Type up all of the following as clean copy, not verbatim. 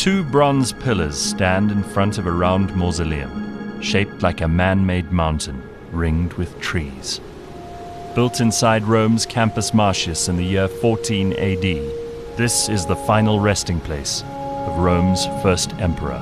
Two bronze pillars stand in front of a round mausoleum, shaped like a man-made mountain, ringed with trees. Built inside Rome's Campus Martius in the year 14 AD, this is the final resting place of Rome's first emperor.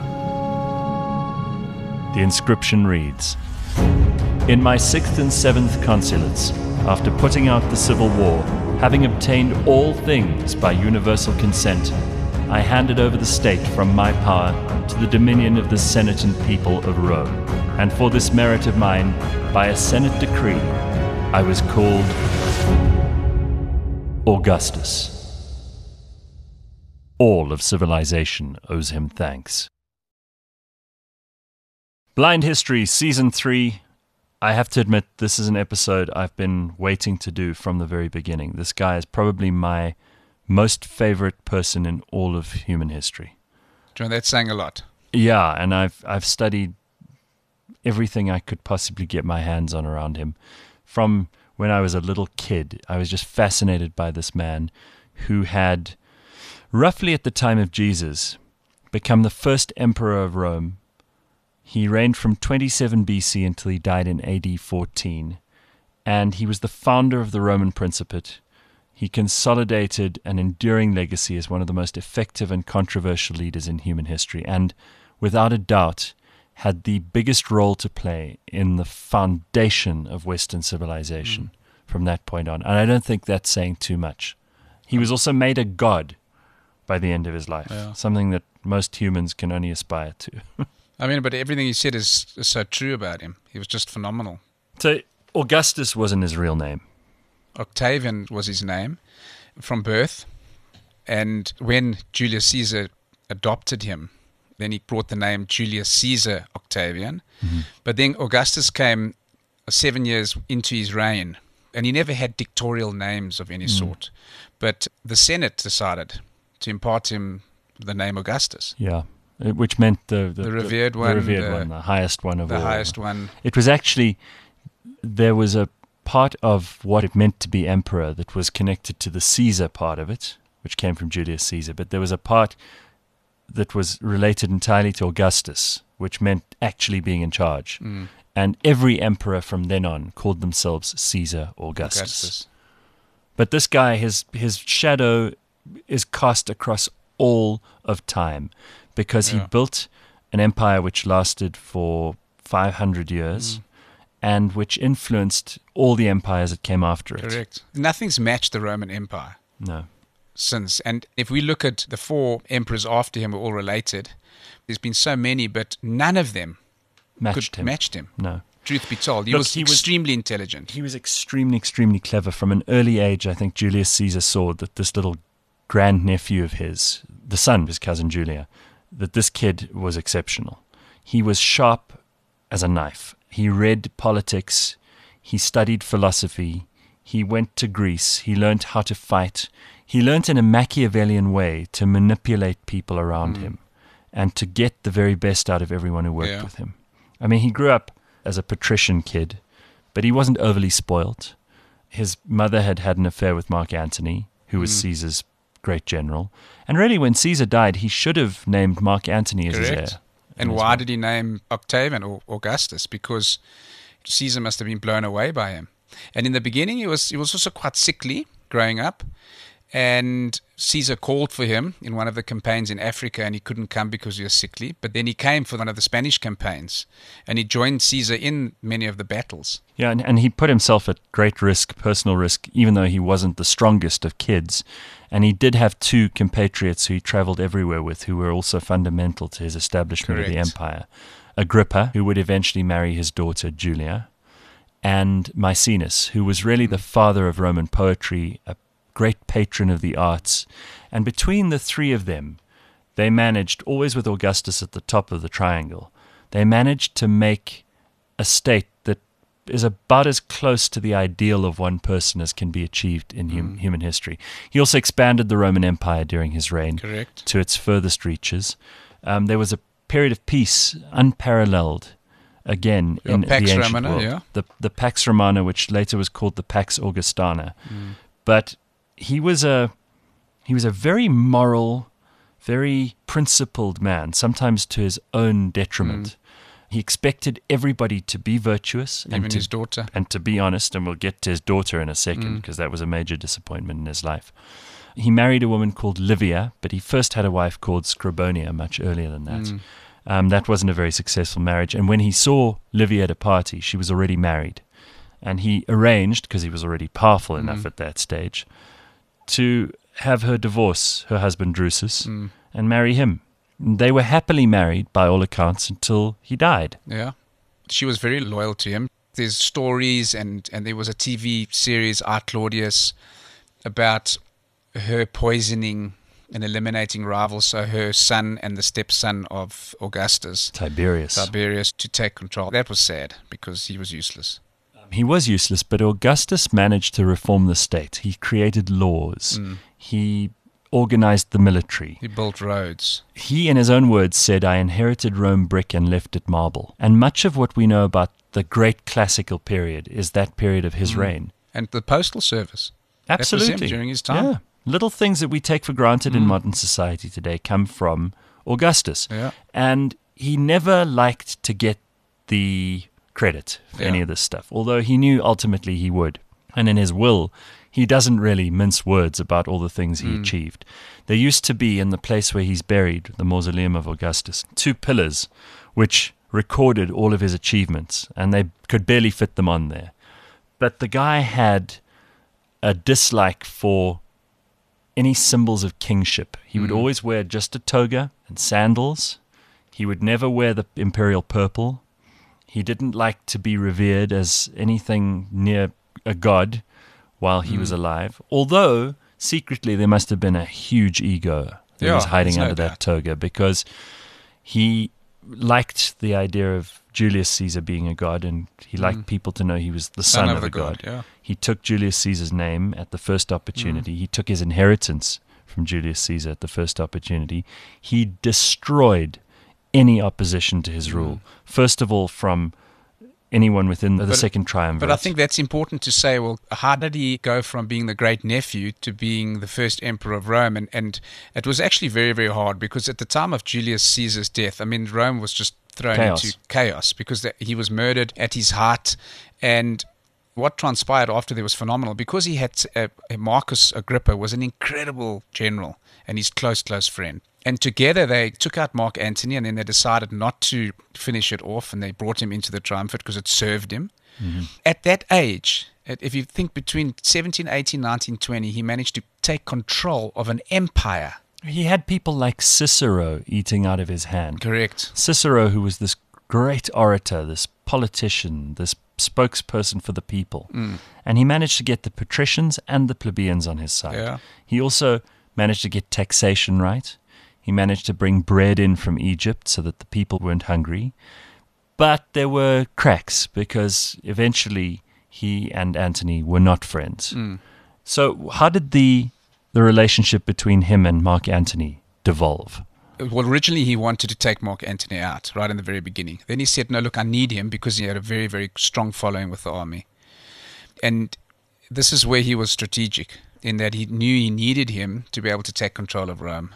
The inscription reads, "In my 6th and 7th consulates, after putting out the civil war, having obtained all things by universal consent, I handed over the state from my power to the dominion of the Senate and people of Rome. And for this merit of mine, by a Senate decree, I was called Augustus. All of civilization owes him thanks." Blind History Season 3. I have to admit, this is an episode I've been waiting to do from the very beginning. This guy is probably my most favorite person in all of human history. John, that's saying a lot. Yeah, and I've studied everything I could possibly get my hands on around him. From when I was a little kid, I was just fascinated by this man who had, roughly at the time of Jesus, become the first emperor of Rome. He reigned from 27 BC until he died in AD 14, and he was the founder of the Roman Principate. He consolidated an enduring legacy as one of the most effective and controversial leaders in human history, and without a doubt had the biggest role to play in the foundation of Western civilization from that point on. And I don't think that's saying too much. He was also made a god by the end of his life, something that most humans can only aspire to. I mean, but everything he said is so true about him. He was just phenomenal. So Augustus wasn't his real name. Octavian was his name from birth. And when Julius Caesar adopted him, then he brought the name Julius Caesar Octavian. Mm-hmm. But then Augustus came 7 years into his reign, and he never had dictatorial names of any sort. But the Senate decided to impart him the name Augustus. Yeah, which meant the revered one. The revered one, the highest one of all. The highest one. It was actually, there was a part of what it meant to be emperor that was connected to the Caesar part of it, which came from Julius Caesar. But there was a part that was related entirely to Augustus, which meant actually being in charge. And every emperor from then on called themselves Caesar Augustus. But this guy, his shadow is cast across all of time, because he built an empire which lasted for 500 years and which influenced all the empires that came after it. Correct. Nothing's matched the Roman Empire. No. Since. And if we look at the 4 emperors after him, are all related. There's been so many, but none of them matched him. No. Truth be told, he was extremely intelligent. He was extremely, extremely clever. From an early age, I think Julius Caesar saw that this little grandnephew of his, the son of his cousin Julia, that this kid was exceptional. He was sharp as a knife. He read politics. He studied philosophy. He went to Greece. He learned how to fight. He learned in a Machiavellian way to manipulate people around him and to get the very best out of everyone who worked with him. I mean, he grew up as a patrician kid, but he wasn't overly spoilt. His mother had had an affair with Mark Antony, who was Caesar's great general. And really, when Caesar died, he should have named Mark Antony as his heir. And why did he name Octavian or Augustus? Because Caesar must have been blown away by him. And in the beginning, he was also quite sickly growing up. And Caesar called for him in one of the campaigns in Africa, and he couldn't come because he was sickly. But then he came for one of the Spanish campaigns, and he joined Caesar in many of the battles. Yeah, and he put himself at great risk, personal risk, even though he wasn't the strongest of kids. And he did have 2 compatriots who he traveled everywhere with, who were also fundamental to his establishment of the empire. Agrippa, who would eventually marry his daughter Julia, and Maecenas, who was really the father of Roman poetry, a great patron of the arts. And between the 3 of them, they managed, always with Augustus at the top of the triangle, they managed to make a state that is about as close to the ideal of one person as can be achieved in human history. He also expanded the Roman Empire during his reign to its furthest reaches. There was a period of peace unparalleled, again, in the ancient world. The Pax Romana, which later was called the Pax Augustana. But he was a very moral, very principled man, sometimes to his own detriment. He expected everybody to be virtuous. Even his daughter. And to be honest, and we'll get to his daughter in a second, because that was a major disappointment in his life. He married a woman called Livia, but he first had a wife called Scribonia much earlier than that. That wasn't a very successful marriage. And when he saw Livia at a party, she was already married. And he arranged, because he was already powerful enough at that stage, to have her divorce her husband Drusus and marry him. They were happily married, by all accounts, until he died. Yeah. She was very loyal to him. There's stories, and there was a TV series, I, Claudius, about her poisoning and eliminating rivals, so her son and the stepson of Augustus, Tiberius, to take control. That was sad, because he was useless. He was useless, but Augustus managed to reform the state. He created laws. He organized the military. He built roads. He, in his own words, said, "I inherited Rome brick and left it marble." And much of what we know about the great classical period is that period of his reign. And the postal service. Absolutely. That was him during his time. Yeah. Little things that we take for granted in modern society today come from Augustus. Yeah. And he never liked to get the credit for any of this stuff, although he knew ultimately he would. And in his will, he doesn't really mince words about all the things he achieved. There used to be, in the place where he's buried, the mausoleum of Augustus, 2 pillars which recorded all of his achievements, and they could barely fit them on there. But the guy had a dislike for any symbols of kingship. He would always wear just a toga and sandals. He would never wear the imperial purple. He didn't like to be revered as anything near a god while he was alive, although secretly there must have been a huge ego that was hiding under that toga, because he liked the idea of Julius Caesar being a god, and he liked people to know he was the son of a god. Yeah. He took Julius Caesar's name at the first opportunity. He took his inheritance from Julius Caesar at the first opportunity. He destroyed any opposition to his rule, first of all from anyone within the second triumvirate. But I think that's important to say, well, how did he go from being the great nephew to being the first emperor of Rome? And it was actually very, very hard, because at the time of Julius Caesar's death, I mean, Rome was just thrown into chaos, because he was murdered at his height. And what transpired after there was phenomenal, because he had Marcus Agrippa was an incredible general and his close friend. And together they took out Mark Antony, and then they decided not to finish it off, and they brought him into the triumvirate because it served him. At that age, if you think between 17, 18, 19, 20, he managed to take control of an empire. He had people like Cicero eating out of his hand. Correct. Cicero, who was this great orator, this politician, this spokesperson for the people. And he managed to get the patricians and the plebeians on his side. Yeah. He also managed to get taxation right. He managed to bring bread in from Egypt so that the people weren't hungry. But there were cracks, because eventually he and Antony were not friends. So how did the relationship between him and Mark Antony devolve? Well, originally he wanted to take Mark Antony out right in the very beginning. Then he said, no, look, I need him, because he had a very, very strong following with the army. And this is where he was strategic, in that he knew he needed him to be able to take control of Rome.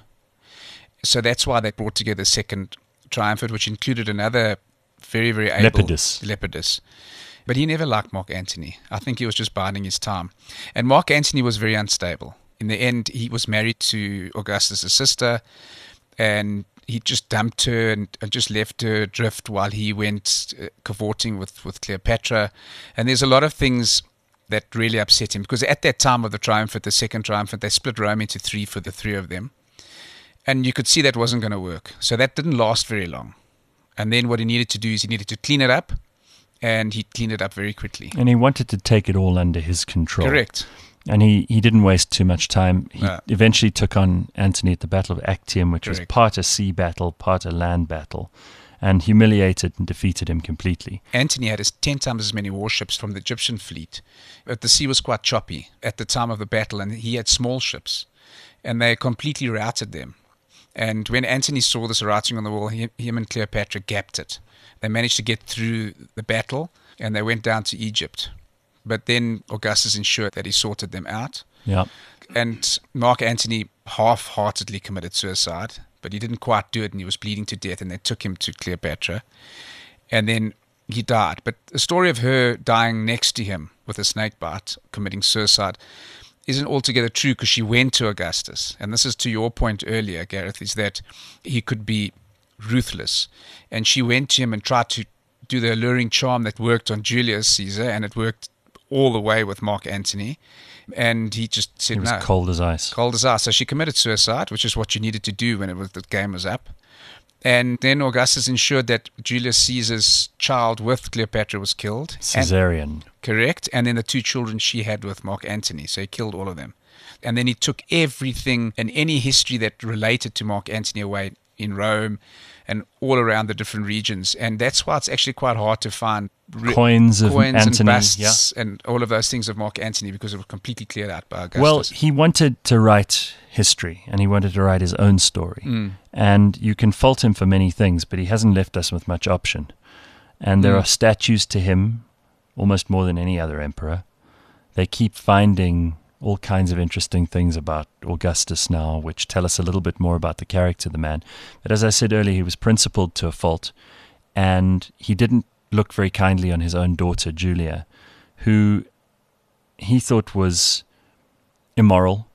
So that's why they brought together the second triumvirate, which included another very, very able Lepidus. But he never liked Mark Antony. I think he was just biding his time. And Mark Antony was very unstable. In the end, he was married to Augustus' sister, and he just dumped her and just left her adrift while he went cavorting with Cleopatra. And there's a lot of things that really upset him, because at that time of the triumvirate, the second triumvirate, they split Rome into 3 for the 3 of them. And you could see that wasn't going to work. So that didn't last very long. And then what he needed to do is he needed to clean it up, and he cleaned it up very quickly. And he wanted to take it all under his control. Correct. And he didn't waste too much time. He eventually took on Antony at the Battle of Actium, which was part a sea battle, part a land battle, and humiliated and defeated him completely. Antony had 10 times as many warships from the Egyptian fleet. But the sea was quite choppy at the time of the battle, and he had small ships, and they completely routed them. And when Antony saw this writing on the wall, him and Cleopatra gapped it. They managed to get through the battle, and they went down to Egypt. But then Augustus ensured that he sorted them out. Yeah. And Mark Antony half-heartedly committed suicide, but he didn't quite do it, and he was bleeding to death, and they took him to Cleopatra. And then he died. But the story of her dying next to him with a snake bite, committing suicide, isn't altogether true, because she went to Augustus. And this is to your point earlier, Gareth, is that he could be ruthless. And she went to him and tried to do the alluring charm that worked on Julius Caesar, and it worked all the way with Mark Antony. And he just said no. He was cold as ice. Cold as ice. So she committed suicide, which is what you needed to do when the game was up. And then Augustus ensured that Julius Caesar's child with Cleopatra was killed. Caesarion. Correct. And then the 2 children she had with Mark Antony. So he killed all of them. And then he took everything and any history that related to Mark Antony away in Rome and all around the different regions. And that's why it's actually quite hard to find coins of Antony, and busts and all of those things of Mark Antony, because it was completely cleared out by Augustus. Well, he wanted to write history, and he wanted to write his own story. And you can fault him for many things, but he hasn't left us with much option. And there are statues to him, almost more than any other emperor. They keep finding all kinds of interesting things about Augustus now, which tell us a little bit more about the character of the man. But as I said earlier, he was principled to a fault, and he didn't look very kindly on his own daughter, Julia, who he thought was immoral.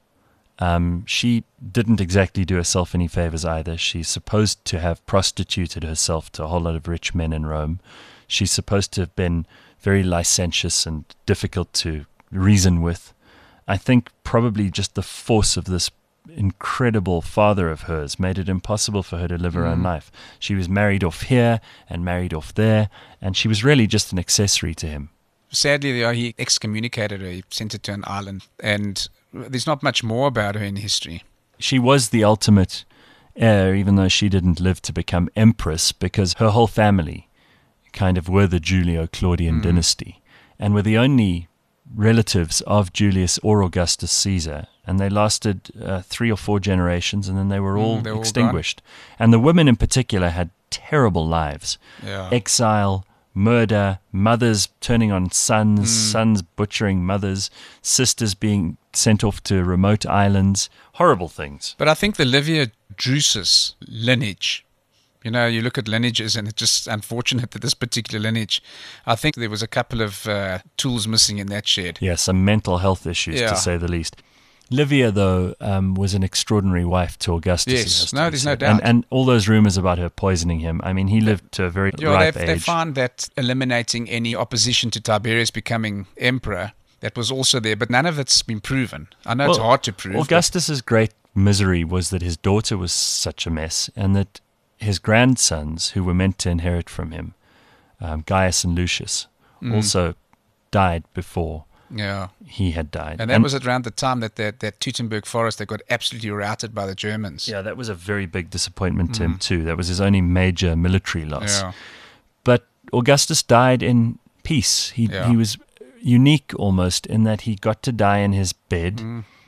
She didn't exactly do herself any favors either. She's supposed to have prostituted herself to a whole lot of rich men in Rome. She's supposed to have been very licentious and difficult to reason with. I think probably just the force of this incredible father of hers made it impossible for her to live her own life. She was married off here and married off there, and she was really just an accessory to him. Sadly, he excommunicated her. He sent her to an island, and there's not much more about her in history. She was the ultimate heir, even though she didn't live to become empress, because her whole family kind of were the Julio-Claudian dynasty, and were the only relatives of Julius or Augustus Caesar, and they lasted 3 or 4 generations, and then they were all extinguished. And the women in particular had terrible lives. Exile, murder, mothers turning on sons, sons butchering mothers, sisters being sent off to remote islands, horrible things. But I think the Livia Drusus lineage, you look at lineages, and it's just unfortunate that this particular lineage, I think there was a couple of tools missing in that shed. Yeah, some mental health issues, to say the least. Livia, though, was an extraordinary wife to Augustus. Yes, there's no doubt. And all those rumors about her poisoning him, I mean, he lived to a very ripe age. They found that eliminating any opposition to Tiberius becoming emperor, that was also there, but none of it's been proven. I know it's hard to prove. Augustus's great misery was that his daughter was such a mess, and that his grandsons, who were meant to inherit from him, Gaius and Lucius, also died before he had died. And that was around the time that Teutoburg forest, they got absolutely routed by the Germans. Yeah, that was a very big disappointment to him too. That was his only major military loss. Yeah. But Augustus died in peace. He was unique almost in that he got to die in his bed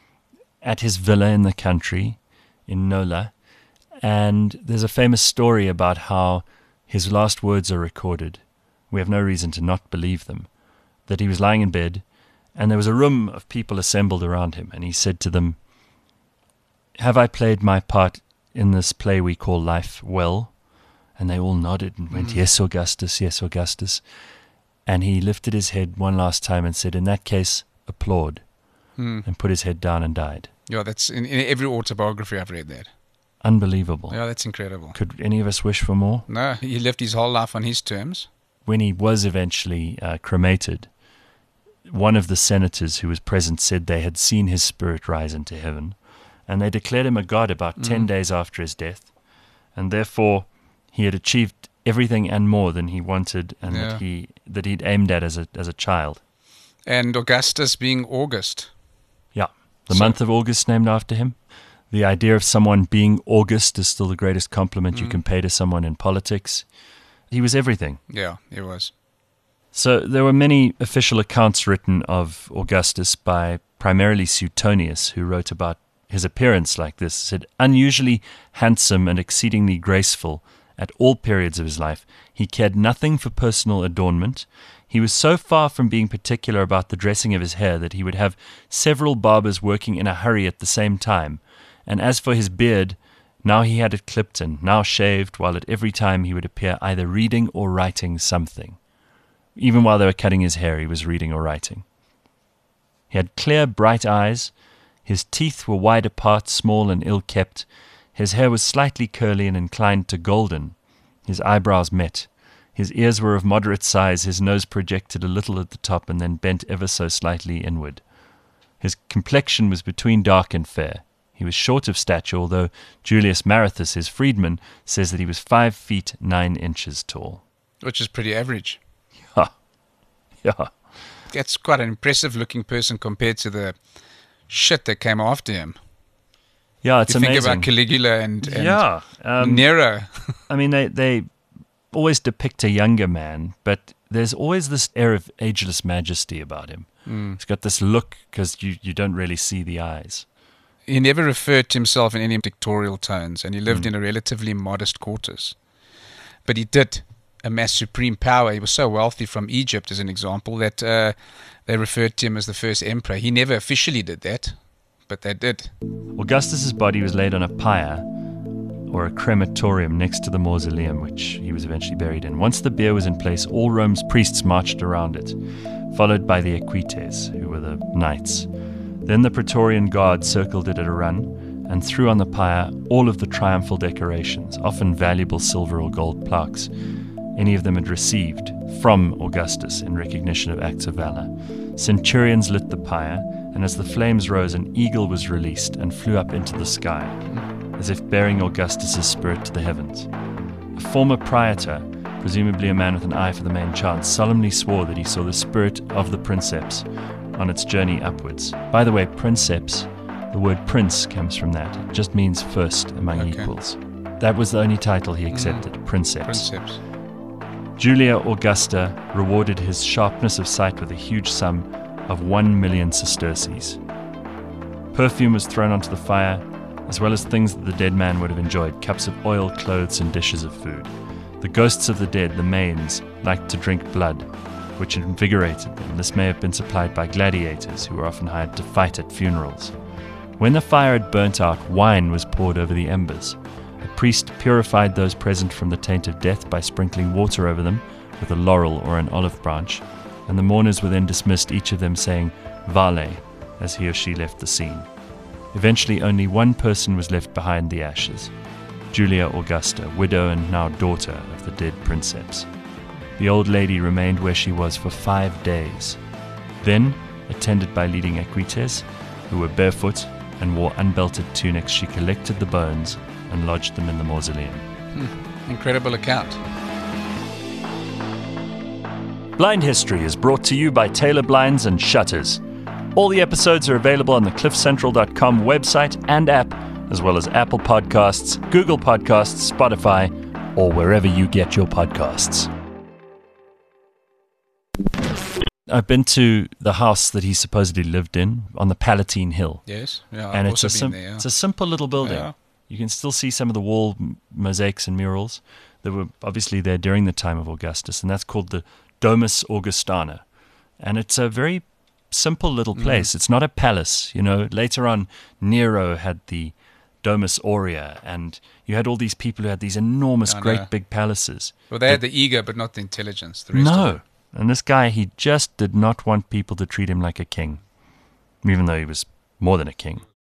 at his villa in the country in Nola. And there's a famous story about how his last words are recorded. We have no reason to not believe them. That he was lying in bed, and there was a room of people assembled around him, and he said to them, "Have I played my part in this play we call life well?" And they all nodded and went, "Yes, Augustus, yes, Augustus." And he lifted his head one last time and said, "In that case, applaud," and put his head down and died. Yeah, that's in every autobiography I've read that. Unbelievable. Yeah, that's incredible. Could any of us wish for more? No, he lived his whole life on his terms. When he was eventually cremated, one of the senators who was present said they had seen his spirit rise into heaven, and they declared him a god about 10 days after his death, and therefore he had achieved everything and more than he wanted, and that he'd aimed at as a child. And Augustus being August. Yeah, the month of August named after him. The idea of someone being August is still the greatest compliment you can pay to someone in politics. He was everything. Yeah, he was. So there were many official accounts written of Augustus by primarily Suetonius, who wrote about his appearance like this. He said, "Unusually handsome and exceedingly graceful, at all periods of his life. He cared nothing for personal adornment. He was so far from being particular about the dressing of his hair that he would have several barbers working in a hurry at the same time. And as for his beard, now he had it clipped and now shaved, while at every time he would appear either reading or writing something. Even while they were cutting his hair, he was reading or writing. He had clear, bright eyes. His teeth were wide apart, small and ill-kept. His hair was slightly curly and inclined to golden. His eyebrows met. His ears were of moderate size. His nose projected a little at the top and then bent ever so slightly inward. His complexion was between dark and fair. He was short of stature, although Julius Marathus, his freedman, says that he was 5 feet 9 inches tall. Which is pretty average. Yeah. That's quite an impressive-looking person compared to the shit that came after him. Yeah, it's amazing. Think about Caligula and and Nero. I mean, they always depict a younger man, but there's always this air of ageless majesty about him. He's got this look because you don't really see the eyes. He never referred to himself in any dictatorial tones, and he lived in a relatively modest quarters. But he did amass supreme power. He was so wealthy from Egypt, as an example, that they referred to him as the first emperor. He never officially did that, but they did. Augustus's body was laid on a pyre, or a crematorium, next to the mausoleum, which he was eventually buried in. Once the bier was in place, all Rome's priests marched around it, followed by the equites, who were the knights. Then the Praetorian Guard circled it at a run and threw on the pyre all of the triumphal decorations, often valuable silver or gold plaques any of them had received from Augustus in recognition of acts of valor. Centurions lit the pyre, and as the flames rose, an eagle was released and flew up into the sky, as if bearing Augustus's spirit to the heavens. A former praetor, presumably a man with an eye for the main chance, solemnly swore that he saw the spirit of the princeps on its journey upwards. By the way, princeps, the word prince comes from that. It just means first among equals. That was the only title he accepted, princeps. Julia Augusta rewarded his sharpness of sight with a huge sum of 1 million sesterces. Perfume was thrown onto the fire, as well as things that the dead man would have enjoyed, cups of oil, clothes, and dishes of food. The ghosts of the dead, the manes, liked to drink blood, which invigorated them. This may have been supplied by gladiators, who were often hired to fight at funerals. When the fire had burnt out, wine was poured over the embers. A priest purified those present from the taint of death by sprinkling water over them with a laurel or an olive branch, and the mourners were then dismissed, each of them saying Vale as he or she left the scene. Eventually only one person was left behind the ashes, Julia Augusta, widow and now daughter of the dead princeps. The old lady remained where she was for 5 days. Then, attended by leading equites, who were barefoot and wore unbelted tunics, she collected the bones and lodged them in the mausoleum. Incredible account. Blind History is brought to you by Taylor Blinds and Shutters. All the episodes are available on the cliffcentral.com website and app, as well as Apple Podcasts, Google Podcasts, Spotify, or wherever you get your podcasts. I've been to the house that he supposedly lived in on the Palatine Hill. Yes, yeah, and I've it's also been there. Yeah. It's a simple little building. Yeah. You can still see some of the wall mosaics and murals that were obviously there during the time of Augustus, and that's called the Domus Augustana. And it's a very simple little place. It's not a palace. You know, later on, Nero had the Domus Aurea, and you had all these people who had these enormous, great big palaces. Well, they had the ego, but not the intelligence. The rest of No. And this guy, he just did not want people to treat him like a king, even though he was more than a king.